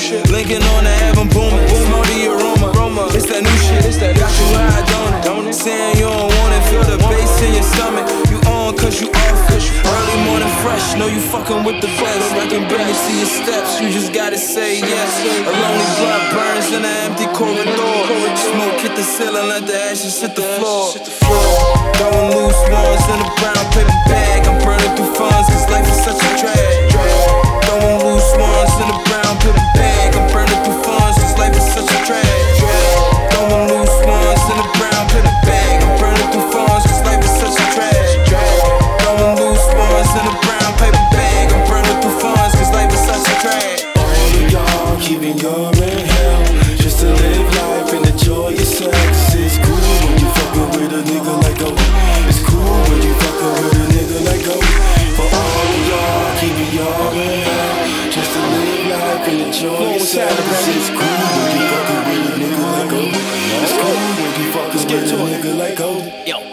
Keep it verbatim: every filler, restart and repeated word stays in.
shit. Linking on the heaven booming. Smell the aroma. It's that new shit. It's that got you high, don't it? Don't it? Saying you don't want it. Feel the bass in your stomach. You on cause you off. Early morning fresh. Know you fucking with the best. I can barely see your steps. You just gotta say yes. A lonely blood burns in an empty corridor. Smoke hit the ceiling. Let the ashes hit the floor. Throwing loose ones in a brown paper bag. I'm burning through funds cause life is such a drag. Throwing loose ones in a brown paper bag. I'm burning through funds cause life is such a drag. Throwing loose ones in a brown paper bag. I'm burning through funds cause life is such a drag. Throwing loose ones in a brown paper bag. I'm burning through funds cause life is such a drag. All of y'all keeping your in hell just to live life and enjoy yourself. It's cool when you fucking with a nigga like O. It's cool when you fucking with a nigga like O. For all of y'all keeping your in hell just to live life and enjoy yourself. It's cool when you fucking with a nigga like O. It's cool when you fucking with a nigga like O. Yo.